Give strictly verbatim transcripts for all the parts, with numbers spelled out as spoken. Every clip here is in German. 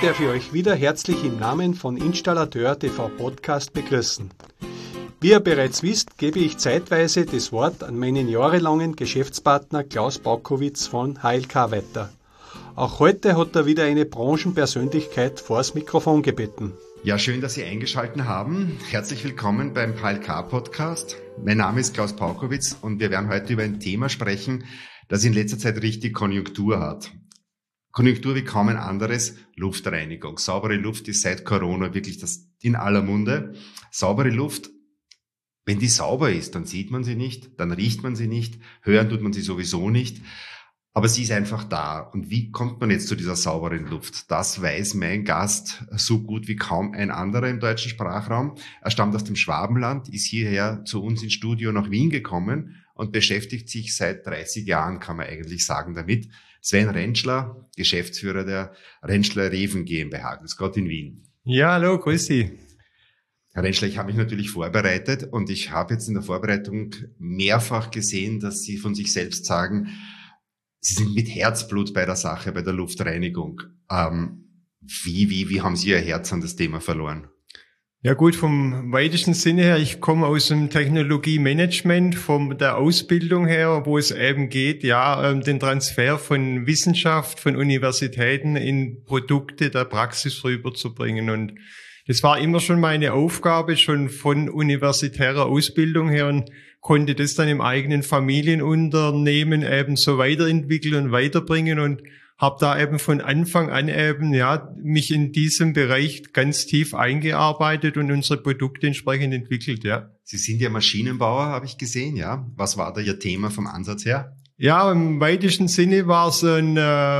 darf ich euch wieder herzlich im Namen von Installateur T V Podcast begrüßen. Wie ihr bereits wisst, gebe ich zeitweise das Wort an meinen jahrelangen Geschäftspartner Klaus Baukowitz von H L K weiter. Auch heute hat er wieder eine Branchenpersönlichkeit vors Mikrofon gebeten. Ja, schön, dass Sie eingeschaltet haben. Herzlich willkommen beim H L K Podcast. Mein Name ist Klaus Baukowitz und wir werden heute über ein Thema sprechen, das in letzter Zeit richtig Konjunktur hat. Konjunktur wie kaum ein anderes, Luftreinigung. Saubere Luft ist seit Corona wirklich das in aller Munde. Saubere Luft, wenn die sauber ist, dann sieht man sie nicht, dann riecht man sie nicht, hören tut man sie sowieso nicht. Aber sie ist einfach da. Und wie kommt man jetzt zu dieser sauberen Luft? Das weiß mein Gast so gut wie kaum ein anderer im deutschen Sprachraum. Er stammt aus dem Schwabenland, ist hierher zu uns ins Studio nach Wien gekommen und beschäftigt sich seit dreißig Jahren, kann man eigentlich sagen, damit. Sven Rentschler, Geschäftsführer der Rentschler Reven GmbH. Grüß Gott in Wien. Ja, hallo, grüß Sie. Herr Rentschler, ich habe mich natürlich vorbereitet und ich habe jetzt in der Vorbereitung mehrfach gesehen, dass Sie von sich selbst sagen, Sie sind mit Herzblut bei der Sache, bei der Luftreinigung. Ähm, wie, wie, wie haben Sie Ihr Herz an das Thema verloren? Ja gut, vom weitesten Sinne her, ich komme aus dem Technologiemanagement, von der Ausbildung her, wo es eben geht, ja, den Transfer von Wissenschaft, von Universitäten in Produkte der Praxis rüberzubringen. Und das war immer schon meine Aufgabe, schon von universitärer Ausbildung her, und konnte das dann im eigenen Familienunternehmen eben so weiterentwickeln und weiterbringen und habe da eben von Anfang an eben, ja, mich in diesem Bereich ganz tief eingearbeitet und unsere Produkte entsprechend entwickelt, ja. Sie sind ja Maschinenbauer, habe ich gesehen, ja. Was war da Ihr Thema vom Ansatz her? Ja, im weitesten Sinne war es ein äh,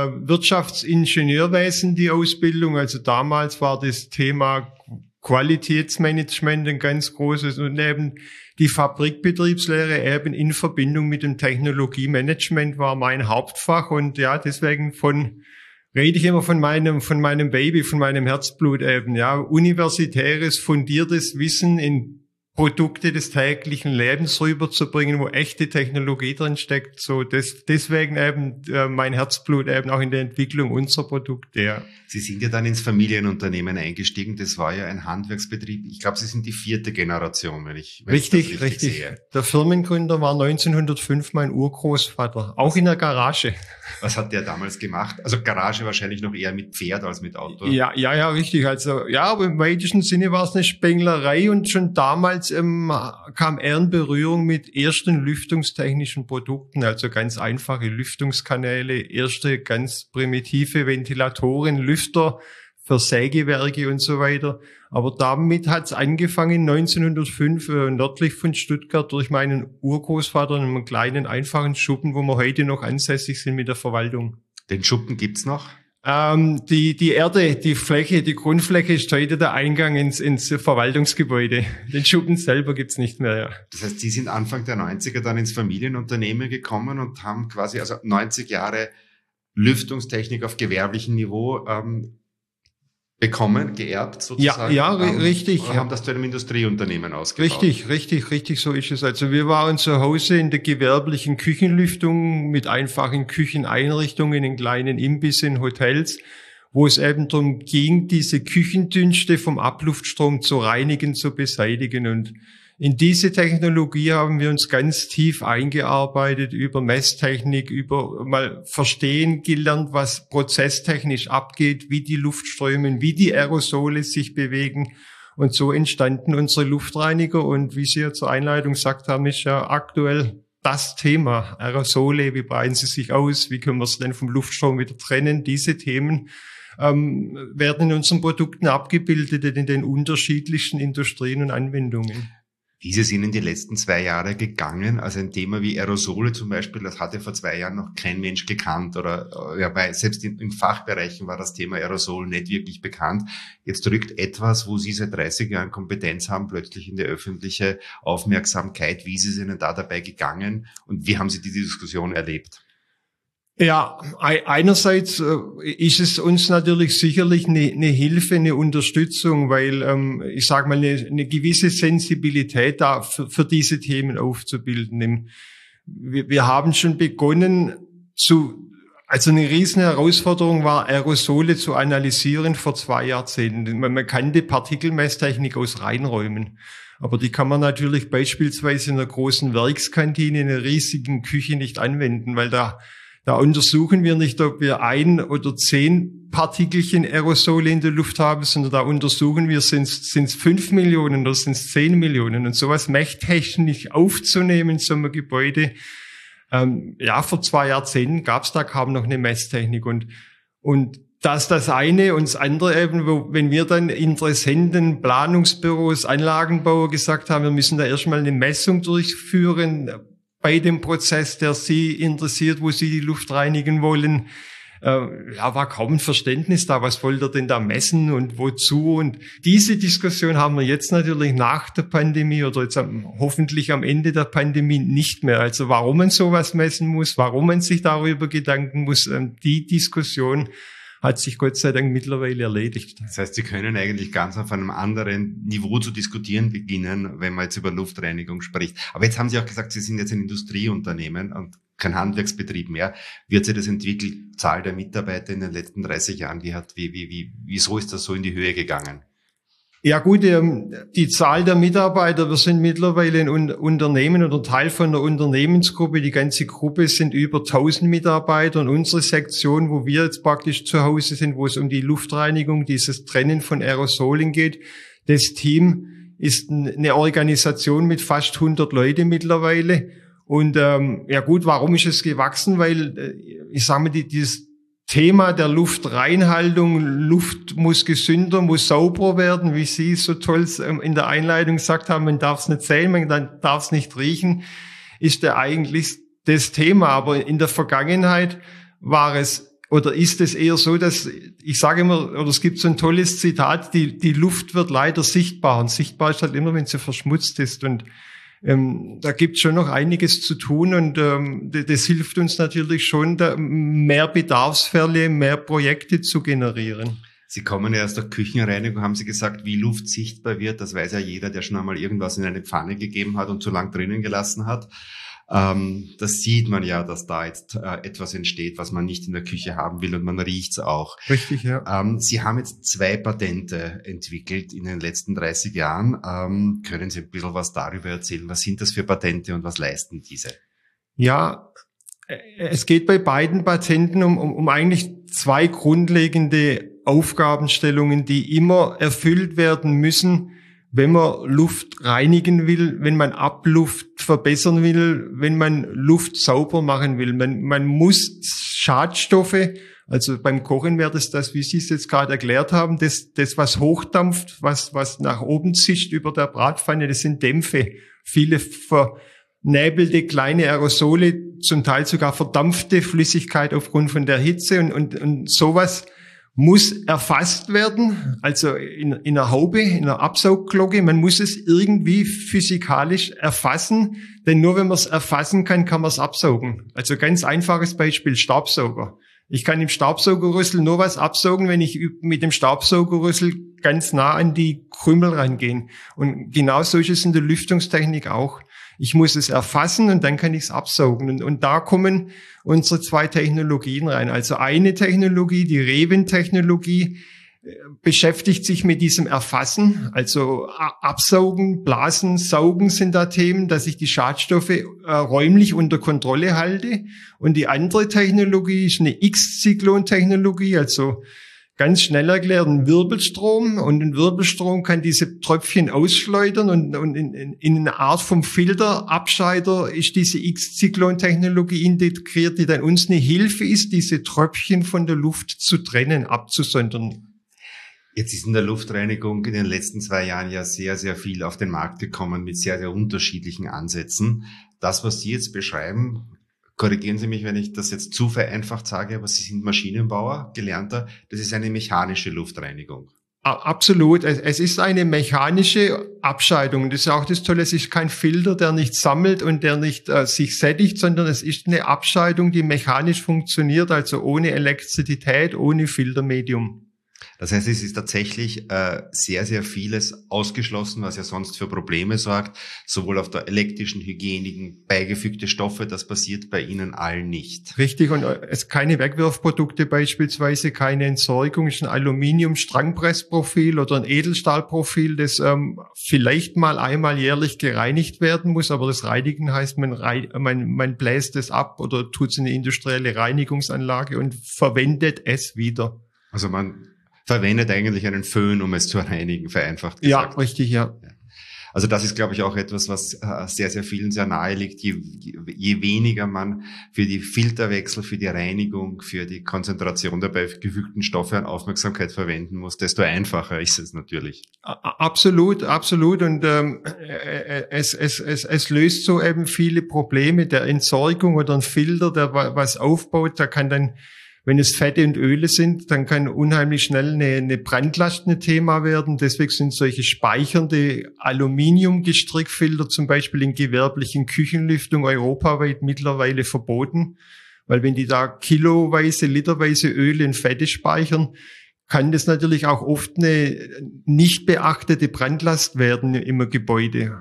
Wirtschaftsingenieurwesen, die Ausbildung. Also damals war das Thema Qualitätsmanagement ein ganz großes und eben die Fabrikbetriebslehre eben in Verbindung mit dem Technologiemanagement war mein Hauptfach und ja, deswegen von rede ich immer von meinem von meinem Baby, von meinem Herzblut eben, ja, universitäres, fundiertes Wissen in Produkte des täglichen Lebens rüberzubringen, wo echte Technologie drin steckt. So des, deswegen eben äh, mein Herzblut eben auch in der Entwicklung unserer Produkte. Ja. Sie sind ja dann ins Familienunternehmen eingestiegen. Das war ja ein Handwerksbetrieb. Ich glaube, Sie sind die vierte Generation, wenn ich wenn richtig, ich das richtig, richtig sehe. Der Firmengründer war neunzehnhundertfünf mein Urgroßvater, auch in der Garage. Was hat der damals gemacht? Also Garage wahrscheinlich noch eher mit Pferd als mit Auto. Ja, ja, ja, richtig. Also ja, aber im weitesten Sinne war es eine Spenglerei und schon damals ähm, kam er in Berührung mit ersten lüftungstechnischen Produkten, also ganz einfache Lüftungskanäle, erste ganz primitive Ventilatoren, Lüfter für Sägewerke und so weiter. Aber damit hat es angefangen neunzehnhundertfünf äh, nördlich von Stuttgart durch meinen Urgroßvater in einem kleinen, einfachen Schuppen, wo wir heute noch ansässig sind mit der Verwaltung. Den Schuppen gibt's noch? Ähm, die, die Erde, die Fläche, die Grundfläche ist heute der Eingang ins, ins Verwaltungsgebäude. Den Schuppen selber gibt's nicht mehr, ja. Das heißt, Sie sind Anfang der neunziger dann ins Familienunternehmen gekommen und haben quasi also neunzig Jahre Lüftungstechnik auf gewerblichem Niveau ähm, bekommen, geerbt sozusagen. Ja, ja, ähm, richtig. Und haben das zu einem Industrieunternehmen ausgebaut. Richtig, richtig, richtig, so ist es. Also wir waren zu Hause in der gewerblichen Küchenlüftung mit einfachen Kücheneinrichtungen in kleinen Imbissen, Hotels, wo es eben darum ging, diese Küchendünste vom Abluftstrom zu reinigen, zu beseitigen. Und in diese Technologie haben wir uns ganz tief eingearbeitet, über Messtechnik, über mal verstehen gelernt, was prozesstechnisch abgeht, wie die Luft strömen, wie die Aerosole sich bewegen. Und so entstanden unsere Luftreiniger. Und wie Sie ja zur Einleitung gesagt haben, ist ja aktuell das Thema Aerosole. Wie breiten sie sich aus? Wie können wir es denn vom Luftstrom wieder trennen? Diese Themen ähm, werden in unseren Produkten abgebildet in den unterschiedlichsten Industrien und Anwendungen. Wie ist es Ihnen die letzten zwei Jahre gegangen? Also ein Thema wie Aerosole zum Beispiel, das hatte vor zwei Jahren noch kein Mensch gekannt oder ja, bei, selbst in, in Fachbereichen war das Thema Aerosol nicht wirklich bekannt. Jetzt rückt etwas, wo Sie seit dreißig Jahren Kompetenz haben, plötzlich in die öffentliche Aufmerksamkeit. Wie ist es Ihnen da dabei gegangen und wie haben Sie diese Diskussion erlebt? Ja, einerseits ist es uns natürlich sicherlich eine, eine Hilfe, eine Unterstützung, weil ähm, ich sage mal eine, eine gewisse Sensibilität da für, für diese Themen aufzubilden. Wir, wir haben schon begonnen zu Also eine riesen Herausforderung war, Aerosole zu analysieren vor zwei Jahrzehnten. Man, man kannte Partikelmesstechnik aus Reinräumen. Aber die kann man natürlich beispielsweise in einer großen Werkskantine, in einer riesigen Küche nicht anwenden, weil da, da untersuchen wir nicht, ob wir ein oder zehn Partikelchen Aerosole in der Luft haben, sondern da untersuchen wir, sind es fünf Millionen oder sind es zehn Millionen. Und sowas messtechnisch aufzunehmen, so ein Gebäude, ähm, ja, vor zwei Jahrzehnten gab es da kaum noch eine Messtechnik. Und, und das das eine und das andere eben, wo, wenn wir dann Interessenten, Planungsbüros, Anlagenbauer gesagt haben, wir müssen da erstmal eine Messung durchführen bei dem Prozess, der Sie interessiert, wo Sie die Luft reinigen wollen, äh, ja, war kaum ein Verständnis da, was wollt ihr denn da messen und wozu? Und diese Diskussion haben wir jetzt natürlich nach der Pandemie oder jetzt am, hoffentlich am Ende der Pandemie nicht mehr. Also warum man sowas messen muss, warum man sich darüber Gedanken muss, äh, die Diskussion hat sich Gott sei Dank mittlerweile erledigt. Das heißt, Sie können eigentlich ganz auf einem anderen Niveau zu diskutieren beginnen, wenn man jetzt über Luftreinigung spricht. Aber jetzt haben Sie auch gesagt, Sie sind jetzt ein Industrieunternehmen und kein Handwerksbetrieb mehr. Wie hat sich das entwickelt? Zahl der Mitarbeiter in den letzten dreißig Jahren, wie hat, wie, wie, wie, wieso ist das so in die Höhe gegangen? Ja gut, die Zahl der Mitarbeiter, wir sind mittlerweile ein Unternehmen oder Teil von einer Unternehmensgruppe. Die ganze Gruppe sind über tausend Mitarbeiter und unsere Sektion, wo wir jetzt praktisch zu Hause sind, wo es um die Luftreinigung, dieses Trennen von Aerosolen geht, das Team ist eine Organisation mit fast hundert Leute mittlerweile. Und ähm, ja gut, warum ist es gewachsen? Weil, ich sage mal, die, dieses Thema der Luftreinhaltung, Luft muss gesünder, muss sauberer werden, wie Sie so toll in der Einleitung gesagt haben, man darf es nicht sehen, man darf es nicht riechen, ist ja eigentlich das Thema. Aber in der Vergangenheit war es oder ist es eher so, dass, ich sage immer, oder es gibt so ein tolles Zitat, die, die Luft wird leider sichtbar. Und sichtbar ist halt immer, wenn sie verschmutzt ist. Und Ähm, da gibt es schon noch einiges zu tun und ähm, das, das hilft uns natürlich schon, da mehr Bedarfsfälle, mehr Projekte zu generieren. Sie kommen ja aus der Küchenreinigung, haben Sie gesagt, wie Luft sichtbar wird. Das weiß ja jeder, der schon einmal irgendwas in eine Pfanne gegeben hat und zu lang drinnen gelassen hat. Ähm, das sieht man ja, dass da jetzt äh, etwas entsteht, was man nicht in der Küche haben will und man riecht's auch. Richtig, ja. Ähm, Sie haben jetzt zwei Patente entwickelt in den letzten dreißig Jahren. Ähm, können Sie ein bisschen was darüber erzählen? Was sind das für Patente und was leisten diese? Ja, es geht bei beiden Patenten um, um, um eigentlich zwei grundlegende Aufgabenstellungen, die immer erfüllt werden müssen, wenn man Luft reinigen will, wenn man Abluft verbessern will, wenn man Luft sauber machen will. Man, man muss Schadstoffe, also beim Kochen wäre das das, wie Sie es jetzt gerade erklärt haben, das, das was hochdampft, was, was nach oben zischt über der Bratpfanne, das sind Dämpfe. Viele vernäbelte kleine Aerosole, zum Teil sogar verdampfte Flüssigkeit aufgrund von der Hitze und, und, und sowas muss erfasst werden, also in, in einer Haube, in einer Absaugglocke. Man muss es irgendwie physikalisch erfassen, denn nur wenn man es erfassen kann, kann man es absaugen. Also ganz einfaches Beispiel, Staubsauger. Ich kann im Staubsaugerrüssel nur was absaugen, wenn ich mit dem Staubsaugerrüssel ganz nah an die Krümel rangehen. Und genau so ist es in der Lüftungstechnik auch. Ich muss es erfassen und dann kann ich es absaugen. Und, und da kommen unsere zwei Technologien rein. Also eine Technologie, die Reven-Technologie, beschäftigt sich mit diesem Erfassen. Also Absaugen, Blasen, Saugen sind da Themen, dass ich die Schadstoffe äh, räumlich unter Kontrolle halte. Und die andere Technologie ist eine X-Zyklon-Technologie, also ganz schnell erklärt, ein Wirbelstrom, und ein Wirbelstrom kann diese Tröpfchen ausschleudern und, und in, in, in eine Art vom Filterabscheider ist diese X-Zyklon-Technologie integriert, die dann uns eine Hilfe ist, diese Tröpfchen von der Luft zu trennen, abzusondern. Jetzt ist in der Luftreinigung in den letzten zwei Jahren ja sehr, sehr viel auf den Markt gekommen mit sehr, sehr unterschiedlichen Ansätzen. Das, was Sie jetzt beschreiben, korrigieren Sie mich, wenn ich das jetzt zu vereinfacht sage, aber Sie sind Maschinenbauer, Gelernter. Das ist eine mechanische Luftreinigung. Absolut. Es ist eine mechanische Abscheidung. Das ist auch das Tolle. Es ist kein Filter, der nicht sammelt und der nicht äh, sich sättigt, sondern es ist eine Abscheidung, die mechanisch funktioniert, also ohne Elektrizität, ohne Filtermedium. Das heißt, es ist tatsächlich äh, sehr, sehr vieles ausgeschlossen, was ja sonst für Probleme sorgt, sowohl auf der elektrischen, hygienischen, beigefügte Stoffe, das passiert bei Ihnen allen nicht. Richtig, und es keine Wegwerfprodukte beispielsweise, keine Entsorgung, ist ein Aluminium-Strangpressprofil oder ein Edelstahlprofil, das ähm, vielleicht mal einmal jährlich gereinigt werden muss, aber das Reinigen heißt, man, rei- man, man bläst es ab oder tut es in eine industrielle Reinigungsanlage und verwendet es wieder. Also man verwendet eigentlich einen Föhn, um es zu reinigen, vereinfacht gesagt. Ja, richtig, ja. Also das ist, glaube ich, auch etwas, was sehr, sehr vielen sehr nahe liegt. Je, je weniger man für die Filterwechsel, für die Reinigung, für die Konzentration der beigefügten Stoffe an Aufmerksamkeit verwenden muss, desto einfacher ist es natürlich. Absolut, absolut. Und ähm, es, es, es, es löst so eben viele Probleme der Entsorgung oder ein Filter, der was aufbaut, da kann dann, wenn es Fette und Öle sind, dann kann unheimlich schnell eine, eine Brandlast ein Thema werden. Deswegen sind solche speichernde Aluminiumgestrickfilter zum Beispiel in gewerblichen Küchenlüftung europaweit mittlerweile verboten. Weil wenn die da kiloweise, literweise Öle und Fette speichern, kann das natürlich auch oft eine nicht beachtete Brandlast werden im Gebäude.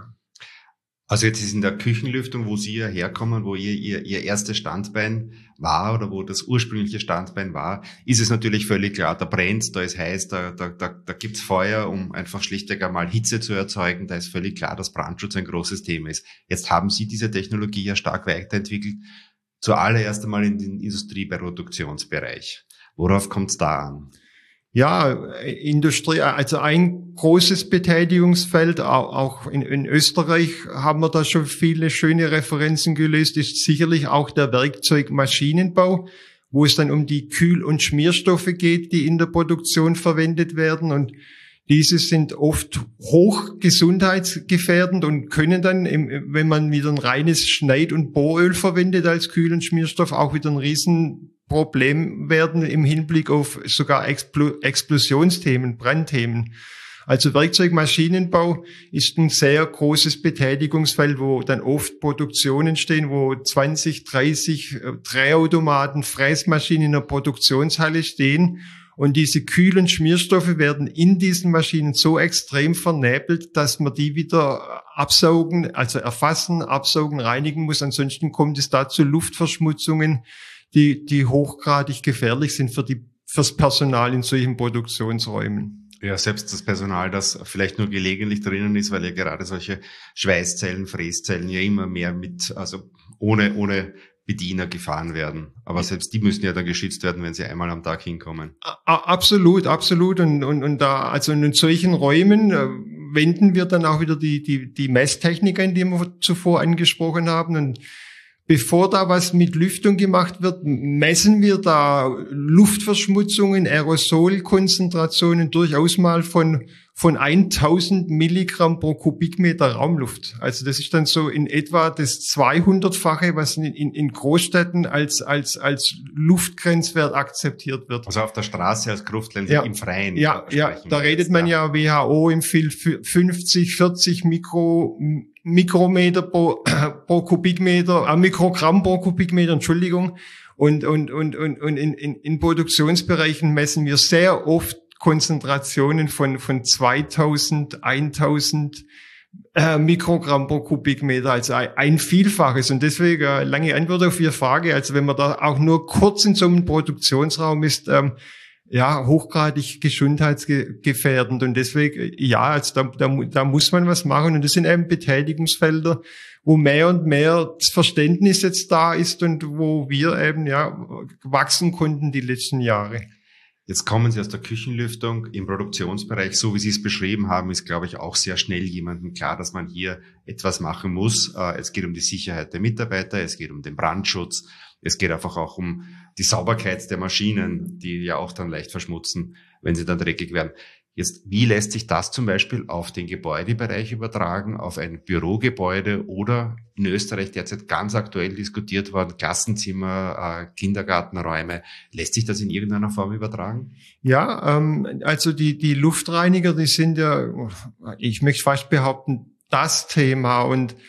Also jetzt ist in der Küchenlüftung, wo Sie ja herkommen, wo ihr, ihr Ihr erstes Standbein war oder wo das ursprüngliche Standbein war, ist es natürlich völlig klar, da brennt's, da ist heiß, da, da, da, da gibt's Feuer, um einfach schlichtweg einmal Hitze zu erzeugen. Da ist völlig klar, dass Brandschutz ein großes Thema ist. Jetzt haben Sie diese Technologie ja stark weiterentwickelt, zuallererst einmal in den Industrieproduktionsbereich. Worauf kommt's da an? Ja, Industrie, also ein großes Betätigungsfeld, auch in, in Österreich haben wir da schon viele schöne Referenzen gelöst, ist sicherlich auch der Werkzeugmaschinenbau, wo es dann um die Kühl- und Schmierstoffe geht, die in der Produktion verwendet werden. Und diese sind oft hoch gesundheitsgefährdend und können dann, wenn man wieder ein reines Schneid- und Bohröl verwendet als Kühl- und Schmierstoff, auch wieder ein Riesenproblem werden im Hinblick auf sogar Expl- Explosionsthemen, Brandthemen. Also Werkzeugmaschinenbau ist ein sehr großes Betätigungsfeld, wo dann oft Produktionen stehen, wo zwanzig, dreißig Drehautomaten, Fräsmaschinen in der Produktionshalle stehen. Und diese kühlen Schmierstoffe werden in diesen Maschinen so extrem vernebelt, dass man die wieder absaugen, also erfassen, absaugen, reinigen muss. Ansonsten kommt es da zu Luftverschmutzungen, die, die hochgradig gefährlich sind für die, fürs Personal in solchen Produktionsräumen. Ja, selbst das Personal, das vielleicht nur gelegentlich drinnen ist, weil ja gerade solche Schweißzellen, Fräszellen ja immer mehr mit, also ohne, ohne Bediener gefahren werden. Aber selbst die müssen ja dann geschützt werden, wenn sie einmal am Tag hinkommen. Absolut, absolut. Und, und, und da, also in solchen Räumen äh, wenden wir dann auch wieder die, die, die Messtechnik ein, die wir zuvor angesprochen haben. Und bevor da was mit Lüftung gemacht wird, messen wir da Luftverschmutzungen, Aerosolkonzentrationen durchaus mal von von tausend Milligramm pro Kubikmeter Raumluft. Also das ist dann so in etwa das zweihundertfache, was in, in, in Großstädten als als als Luftgrenzwert akzeptiert wird. Also auf der Straße als Gruftlense ja. im Freien. Ja, ja, da redet jetzt, man ja, W H O empfiehlt fünfzig, vierzig Mikro Mikrometer pro, pro Kubikmeter, äh, Mikrogramm pro Kubikmeter, Entschuldigung. Und, und, und, und, und in, in, in Produktionsbereichen messen wir sehr oft Konzentrationen von, von zweitausend, tausend äh, Mikrogramm pro Kubikmeter, also ein, ein Vielfaches. Und deswegen, äh, lange Antwort auf Ihre Frage, also wenn man da auch nur kurz in so einem Produktionsraum ist, ähm, ja, hochgradig gesundheitsgefährdend. Und deswegen, ja, also da, da, da muss man was machen. Und das sind eben Betätigungsfelder, wo mehr und mehr das Verständnis jetzt da ist und wo wir eben, ja, wachsen konnten die letzten Jahre. Jetzt kommen Sie aus der Küchenlüftung im Produktionsbereich. So wie Sie es beschrieben haben, ist, glaube ich, auch sehr schnell jemandem klar, dass man hier etwas machen muss. Es geht um die Sicherheit der Mitarbeiter, es geht um den Brandschutz, es geht einfach auch um die Sauberkeit der Maschinen, die ja auch dann leicht verschmutzen, wenn sie dann dreckig werden. Jetzt, wie lässt sich das zum Beispiel auf den Gebäudebereich übertragen, auf ein Bürogebäude oder in Österreich derzeit ganz aktuell diskutiert worden, Klassenzimmer, äh, Kindergartenräume. Lässt sich das in irgendeiner Form übertragen? Ja, ähm, also die, die Luftreiniger, die sind ja, ich möchte fast behaupten, das Thema und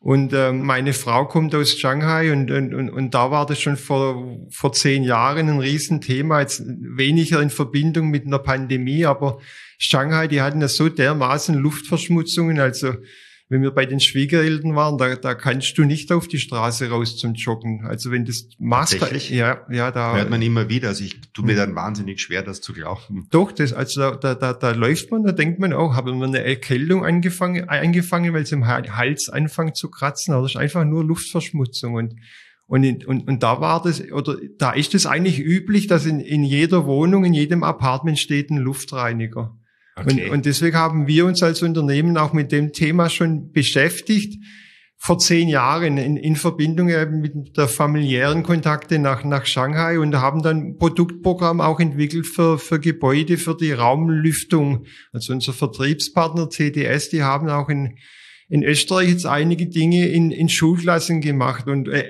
Und äh, meine Frau kommt aus Shanghai und, und, und da war das schon vor, vor zehn Jahren ein Riesenthema, jetzt weniger in Verbindung mit einer Pandemie, aber Shanghai, die hatten ja so dermaßen Luftverschmutzungen, also wenn wir bei den Schwiegereltern waren, da, da kannst du nicht auf die Straße raus zum Joggen. Also wenn das machst, ja, ja, da hört man immer wieder. Also ich tue mir dann wahnsinnig schwer, das zu glauben. Doch, das, also da, da, da, da läuft man, da denkt man auch, haben wir eine Erkältung angefangen, eingefangen, weil es im Hals anfängt zu kratzen. Aber das ist einfach nur Luftverschmutzung und Und, und, und da war das, oder da ist es eigentlich üblich, dass in, in jeder Wohnung, in jedem Apartment steht ein Luftreiniger. Okay. Und, und deswegen haben wir uns als Unternehmen auch mit dem Thema schon beschäftigt, vor zehn Jahren in, in Verbindung eben mit der familiären Kontakte nach, nach Shanghai und haben dann ein Produktprogramm auch entwickelt für, für Gebäude, für die Raumlüftung. Also unser Vertriebspartner C D S, die haben auch in, in Österreich jetzt einige Dinge in, in Schulklassen gemacht und äh,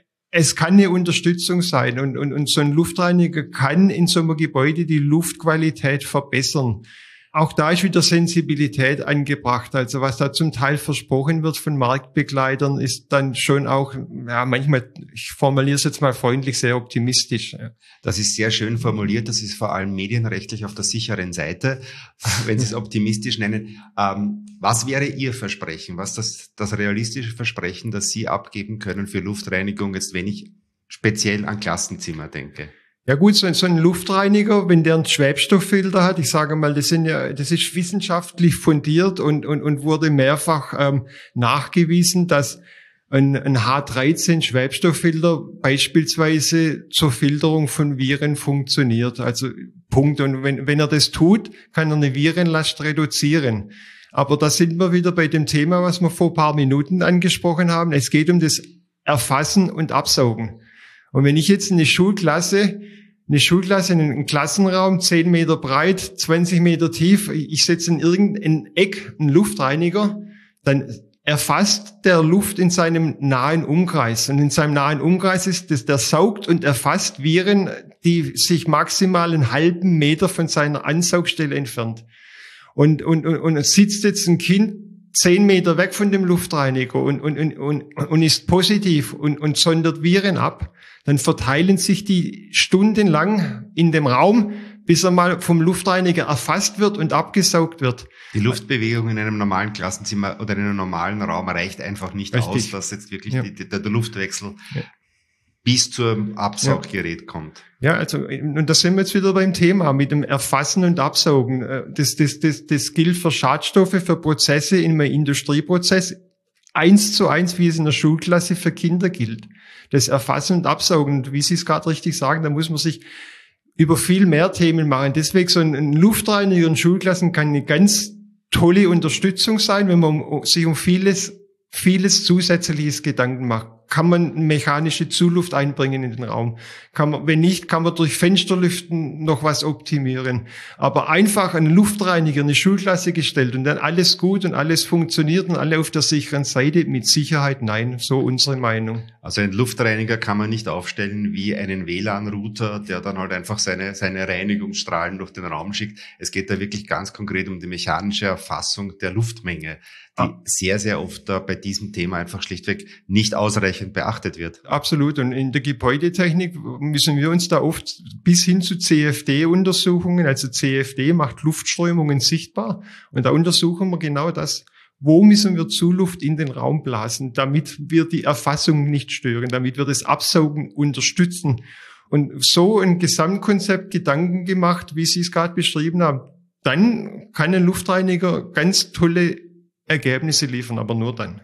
es kann eine Unterstützung sein und, und, und so ein Luftreiniger kann in so einem Gebäude die Luftqualität verbessern. Auch da ist wieder Sensibilität angebracht. Also was da zum Teil versprochen wird von Marktbegleitern, ist dann schon auch, ja, manchmal, ich formuliere es jetzt mal freundlich, sehr optimistisch. Ja. Das ist sehr schön formuliert. Das ist vor allem medienrechtlich auf der sicheren Seite, wenn Sie es optimistisch nennen. Ähm, was wäre Ihr Versprechen? Was das, das realistische Versprechen, das Sie abgeben können für Luftreinigung, jetzt wenn ich speziell an Klassenzimmer denke? Ja gut, so ein, so ein Luftreiniger, wenn der einen Schwebstofffilter hat, ich sage mal, das sind ja, das ist wissenschaftlich fundiert und, und, und wurde mehrfach ähm, nachgewiesen, dass ein, ein H dreizehn Schwebstofffilter beispielsweise zur Filterung von Viren funktioniert. Also Punkt. Und wenn, wenn er das tut, kann er eine Virenlast reduzieren. Aber da sind wir wieder bei dem Thema, was wir vor ein paar Minuten angesprochen haben. Es geht um das Erfassen und Absaugen. Und wenn ich jetzt eine Schulklasse, eine Schulklasse in einen Klassenraum, zehn Meter breit, zwanzig Meter tief, ich setze in irgendein Eck einen Luftreiniger, dann erfasst der Luft in seinem nahen Umkreis. Und in seinem nahen Umkreis ist das, der saugt und erfasst Viren, die sich maximal einen halben Meter von seiner Ansaugstelle entfernt. Und, und, und, und sitzt jetzt ein Kind zehn Meter weg von dem Luftreiniger und, und, und, und, und ist positiv und, und sondert Viren ab, dann verteilen sich die stundenlang in dem Raum, bis er mal vom Luftreiniger erfasst wird und abgesaugt wird. Die Luftbewegung in einem normalen Klassenzimmer oder in einem normalen Raum reicht einfach nicht Richtig. aus, dass jetzt wirklich ja. die, die, der Luftwechsel ja. bis zum Absauggerät ja. kommt. Ja, also, und da sind wir jetzt wieder beim Thema mit dem Erfassen und Absaugen. Das, das, das, das gilt für Schadstoffe, für Prozesse in einem Industrieprozess eins zu eins, wie es in der Schulklasse für Kinder gilt. Das Erfassen und Absaugen. Und wie Sie es gerade richtig sagen, da muss man sich über viel mehr Themen machen. Deswegen so ein Luftreiniger in Schulklassen kann eine ganz tolle Unterstützung sein, wenn man sich um vieles, vieles zusätzliches Gedanken macht. Kann man mechanische Zuluft einbringen in den Raum? Kann man, wenn nicht, kann man durch Fensterlüften noch was optimieren. Aber einfach einen Luftreiniger in eine Schulklasse gestellt und dann alles gut und alles funktioniert und alle auf der sicheren Seite, mit Sicherheit nein, so unsere Meinung. Also ein Luftreiniger kann man nicht aufstellen wie einen W L A N-Router, der dann halt einfach seine, seine Reinigungsstrahlen durch den Raum schickt. Es geht da wirklich ganz konkret um die mechanische Erfassung der Luftmenge, die ah. sehr, sehr oft da bei diesem Thema einfach schlichtweg nicht ausreichend beachtet wird. Absolut. Und in der Gebäudetechnik müssen wir uns da oft bis hin zu C F D-Untersuchungen, also C F D macht Luftströmungen sichtbar. Und da untersuchen wir genau das. Wo müssen wir Zuluft in den Raum blasen, damit wir die Erfassung nicht stören, damit wir das Absaugen unterstützen. Und so ein Gesamtkonzept Gedanken gemacht, wie Sie es gerade beschrieben haben. Dann kann ein Luftreiniger ganz tolle Ergebnisse liefern, aber nur dann.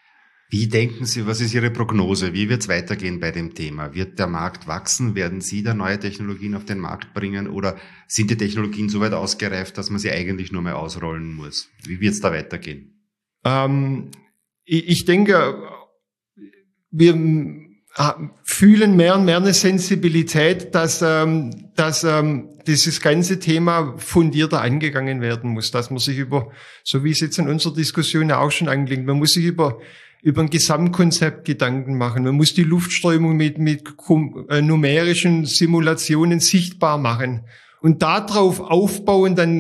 Wie denken Sie, was ist Ihre Prognose? Wie wird es weitergehen bei dem Thema? Wird der Markt wachsen? Werden Sie da neue Technologien auf den Markt bringen? Oder sind die Technologien so weit ausgereift, dass man sie eigentlich nur mehr ausrollen muss? Wie wird es da weitergehen? Ähm, ich, ich denke, wir fühlen mehr und mehr eine Sensibilität, dass, ähm, dass ähm, dieses ganze Thema fundierter angegangen werden muss, dass man sich über, so wie es jetzt in unserer Diskussion ja auch schon anklingt, man muss sich über über ein Gesamtkonzept Gedanken machen. Man muss die Luftströmung mit, mit äh, numerischen Simulationen sichtbar machen. Und darauf aufbauen dann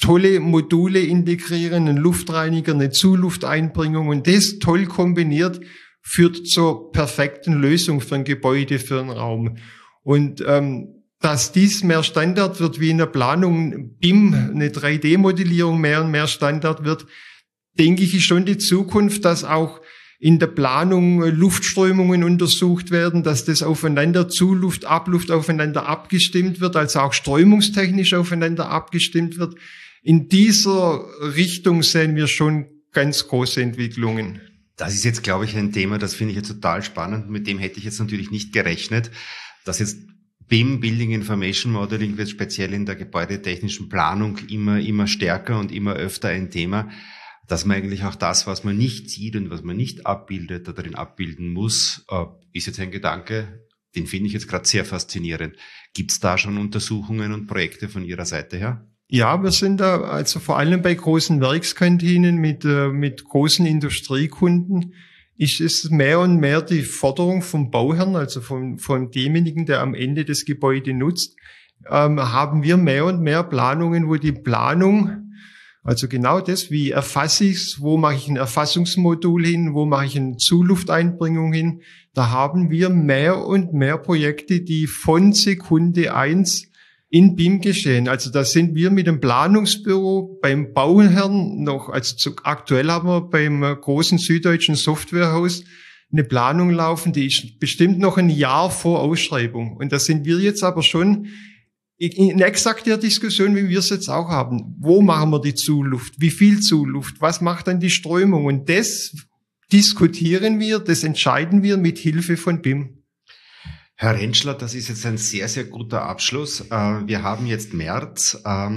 tolle Module integrieren, einen Luftreiniger, eine Zulufteinbringung und das toll kombiniert führt zur perfekten Lösung für ein Gebäude, für einen Raum. Und ähm, dass dies mehr Standard wird, wie in der Planung B I M, eine drei D-Modellierung mehr und mehr Standard wird, denke ich, ist schon die Zukunft, dass auch in der Planung Luftströmungen untersucht werden, dass das aufeinander Zuluft, Abluft aufeinander abgestimmt wird, also auch strömungstechnisch aufeinander abgestimmt wird. In dieser Richtung sehen wir schon ganz große Entwicklungen. Das ist jetzt, glaube ich, ein Thema, das finde ich jetzt total spannend. Mit dem hätte ich jetzt natürlich nicht gerechnet, dass jetzt B I M, Building Information Modeling, wird speziell in der gebäudetechnischen Planung immer, immer stärker und immer öfter ein Thema, dass man eigentlich auch das, was man nicht sieht und was man nicht abbildet oder darin abbilden muss, äh, ist jetzt ein Gedanke, den finde ich jetzt gerade sehr faszinierend. Gibt es da schon Untersuchungen und Projekte von Ihrer Seite her? Ja, wir sind da also vor allem bei großen Werkskantinen mit, äh, mit großen Industriekunden ist es mehr und mehr die Forderung vom Bauherrn, also von, von demjenigen, der am Ende das Gebäude nutzt, ähm, haben wir mehr und mehr Planungen, wo die Planung, also genau das, wie erfasse ich es, wo mache ich ein Erfassungsmodul hin, wo mache ich eine Zulufteinbringung hin, da haben wir mehr und mehr Projekte, die von Sekunde eins in B I M geschehen. Also da sind wir mit dem Planungsbüro beim Bauherrn noch, also zu, aktuell haben wir beim großen süddeutschen Softwarehaus eine Planung laufen, die ist bestimmt noch ein Jahr vor Ausschreibung. Und da sind wir jetzt aber schon in exakt der Diskussion, wie wir es jetzt auch haben. Wo machen wir die Zuluft? Wie viel Zuluft? Was macht dann die Strömung? Und das diskutieren wir, das entscheiden wir mit Hilfe von B I M. Herr Rentschler, das ist jetzt ein sehr, sehr guter Abschluss. Wir haben jetzt März.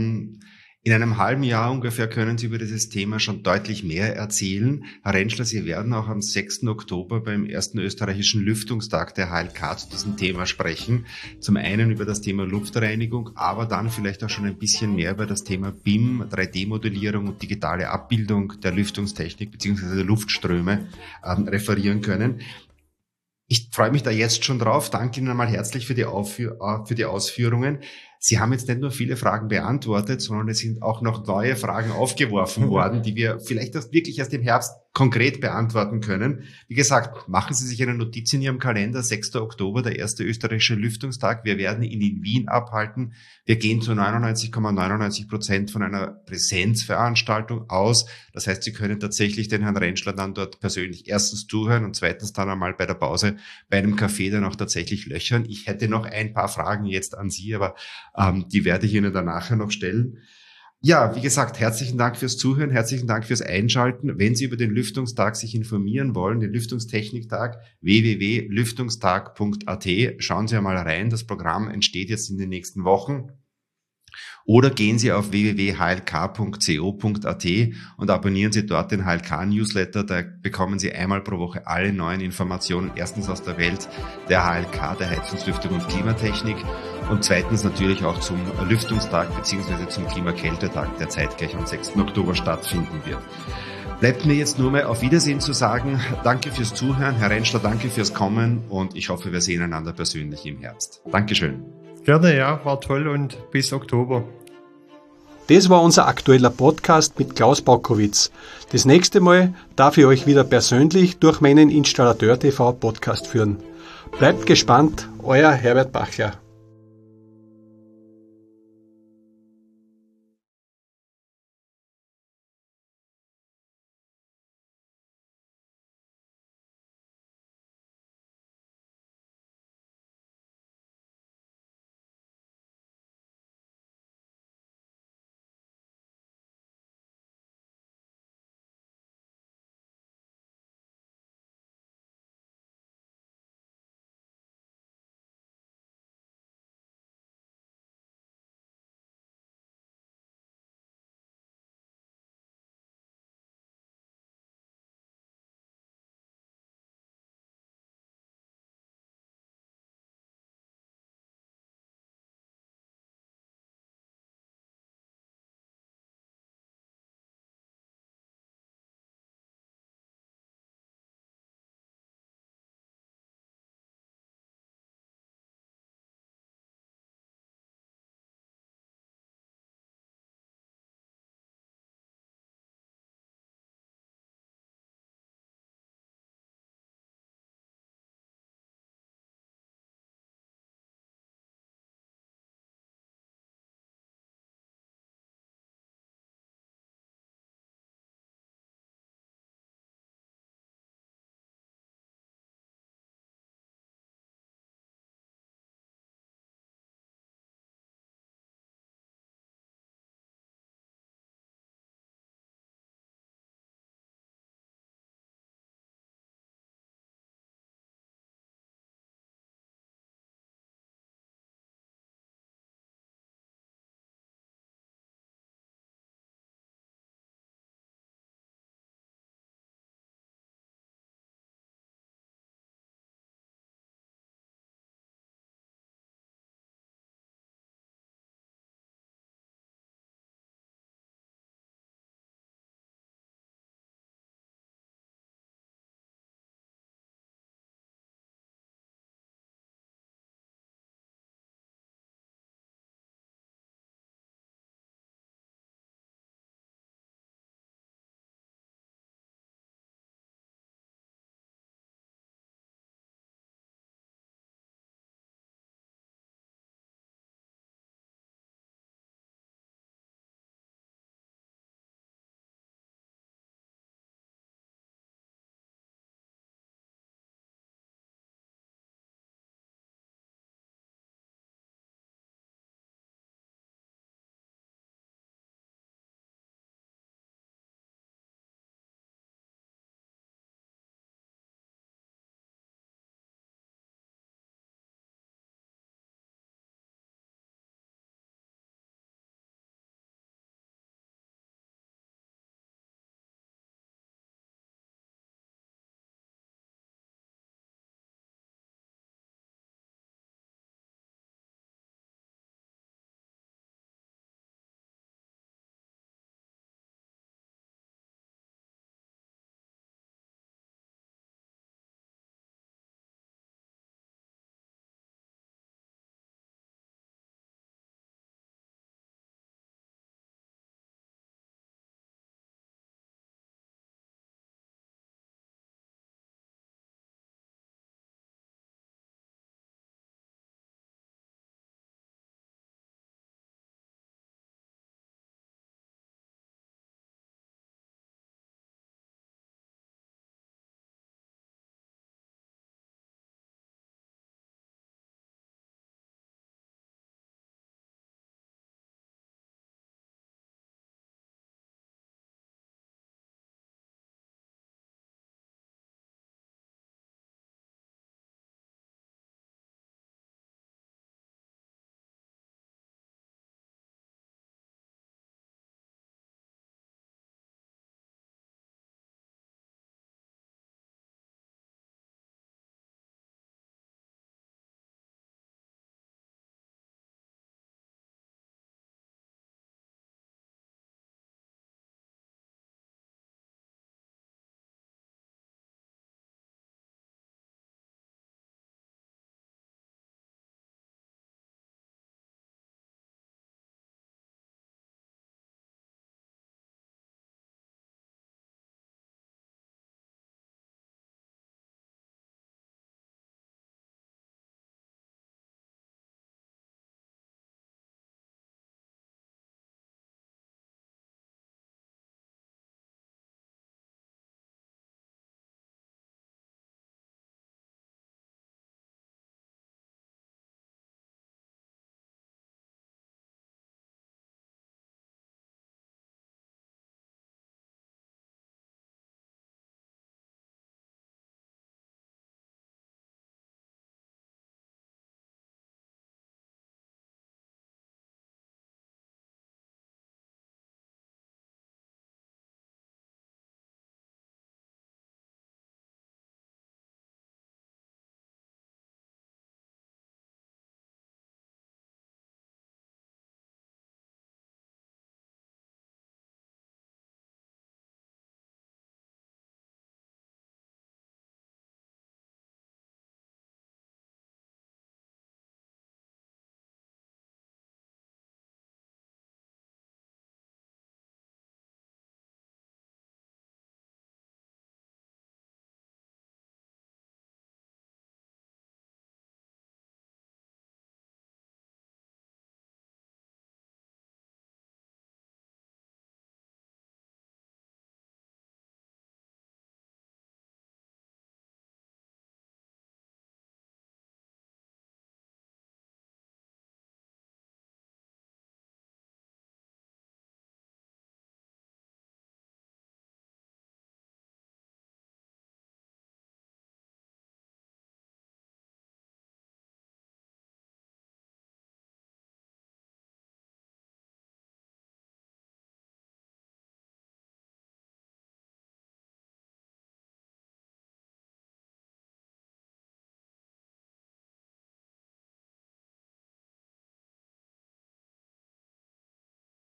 In einem halben Jahr ungefähr können Sie über dieses Thema schon deutlich mehr erzählen. Herr Rentschler, Sie werden auch am sechsten Oktober beim ersten österreichischen Lüftungstag der H L K zu diesem Thema sprechen. Zum einen über das Thema Luftreinigung, aber dann vielleicht auch schon ein bisschen mehr über das Thema B I M, drei D-Modellierung und digitale Abbildung der Lüftungstechnik bzw. der Luftströme ähm, referieren können. Ich freue mich da jetzt schon drauf. Danke Ihnen einmal herzlich für die, Aufführ- für die Ausführungen. Sie haben jetzt nicht nur viele Fragen beantwortet, sondern es sind auch noch neue Fragen aufgeworfen worden, die wir vielleicht erst wirklich erst im Herbst konkret beantworten können. Wie gesagt, machen Sie sich eine Notiz in Ihrem Kalender, sechster Oktober, der erste österreichische Lüftungstag. Wir werden ihn in Wien abhalten. Wir gehen zu neunundneunzig Komma neunundneunzig Prozent von einer Präsenzveranstaltung aus. Das heißt, Sie können tatsächlich den Herrn Rentschler dann dort persönlich erstens zuhören und zweitens dann einmal bei der Pause bei einem Café dann auch tatsächlich löchern. Ich hätte noch ein paar Fragen jetzt an Sie, aber ähm, die werde ich Ihnen dann nachher noch stellen. Ja, wie gesagt, herzlichen Dank fürs Zuhören, herzlichen Dank fürs Einschalten. Wenn Sie über den Lüftungstag sich informieren wollen, den Lüftungstechniktag, w w w punkt lüftungstag punkt a t, schauen Sie einmal rein. Das Programm entsteht jetzt in den nächsten Wochen. Oder gehen Sie auf w w w punkt h l k punkt co punkt a t und abonnieren Sie dort den H L K-Newsletter. Da bekommen Sie einmal pro Woche alle neuen Informationen. Erstens aus der Welt der H L K, der Heizungs-, Lüftung- und Klimatechnik. Und zweitens natürlich auch zum Lüftungstag bzw. zum Klimakältetag, der zeitgleich am sechsten Oktober stattfinden wird. Bleibt mir jetzt nur mehr auf Wiedersehen zu sagen. Danke fürs Zuhören. Herr Rentschler, danke fürs Kommen und ich hoffe, wir sehen einander persönlich im Herbst. Dankeschön. Gerne, ja, war toll und bis Oktober. Das war unser aktueller Podcast mit Klaus Baukowitz. Das nächste Mal darf ich euch wieder persönlich durch meinen Installateur T V Podcast führen. Bleibt gespannt, euer Herbert Bachler.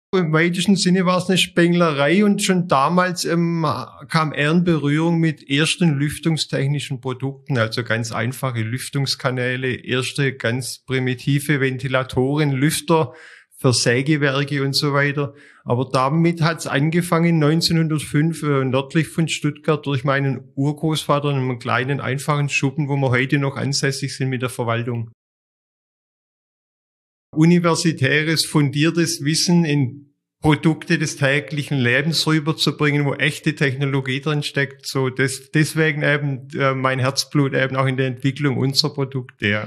Im weitesten Sinne war es eine Spenglerei und schon damals ähm, kam er in Berührung mit ersten lüftungstechnischen Produkten, also ganz einfache Lüftungskanäle, erste ganz primitive Ventilatoren, Lüfter für Sägewerke und so weiter. Aber damit hat es angefangen neunzehnhundertfünf äh, nördlich von Stuttgart durch meinen Urgroßvater in einem kleinen einfachen Schuppen, wo wir heute noch ansässig sind mit der Verwaltung. Universitäres, fundiertes Wissen in Produkte des täglichen Lebens rüberzubringen, wo echte Technologie drin steckt. So das, deswegen eben äh, mein Herzblut eben auch in der Entwicklung unserer Produkte. Ja.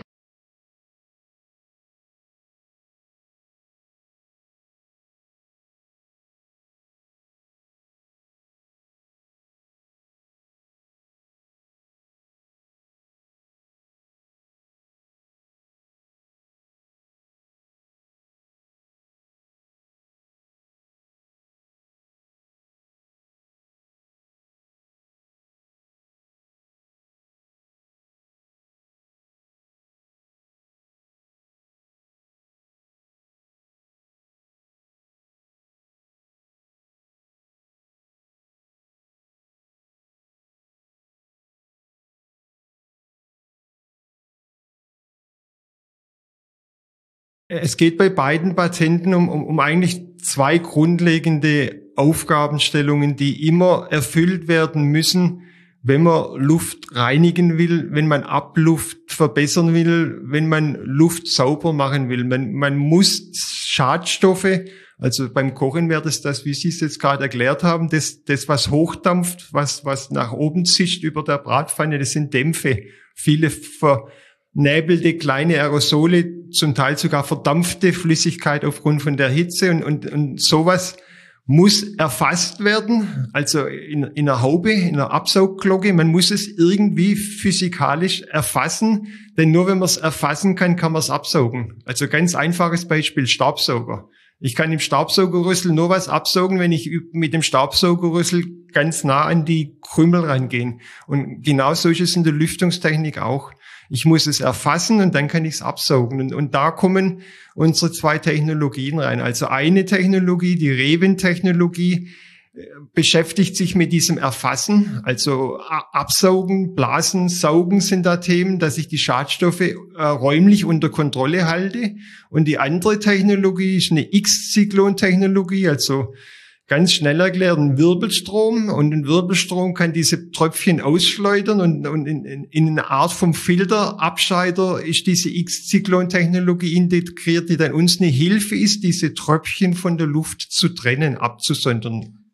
Es geht bei beiden Patenten um, um, um eigentlich zwei grundlegende Aufgabenstellungen, die immer erfüllt werden müssen, wenn man Luft reinigen will, wenn man Abluft verbessern will, wenn man Luft sauber machen will. Man, man muss Schadstoffe, also beim Kochen wäre das das, wie Sie es jetzt gerade erklärt haben, das, das was hochdampft, was, was nach oben zischt über der Bratpfanne, das sind Dämpfe. Viele ver Nebelte, kleine Aerosole, zum Teil sogar verdampfte Flüssigkeit aufgrund von der Hitze und, und, und sowas muss erfasst werden, also in, in einer Haube, in einer Absaugglocke. Man muss es irgendwie physikalisch erfassen, denn nur wenn man es erfassen kann, kann man es absaugen. Also ganz einfaches Beispiel, Staubsauger. Ich kann im Staubsaugerrüssel nur was absaugen, wenn ich mit dem Staubsaugerrüssel ganz nah an die Krümel rangehen. Und genauso ist es in der Lüftungstechnik auch. Ich muss es erfassen und dann kann ich es absaugen. Und, und da kommen unsere zwei Technologien rein. Also eine Technologie, die Reven-Technologie, beschäftigt sich mit diesem Erfassen, also Absaugen, Blasen, Saugen sind da Themen, dass ich die Schadstoffe äh, räumlich unter Kontrolle halte. Und die andere Technologie ist eine X-Zyklon-Technologie, also ganz schnell erklärt, ein Wirbelstrom. Und ein Wirbelstrom kann diese Tröpfchen ausschleudern und, und in, in, in eine Art vom Filterabscheider ist diese X-Zyklon-Technologie integriert, die dann uns eine Hilfe ist, diese Tröpfchen von der Luft zu trennen, abzusondern.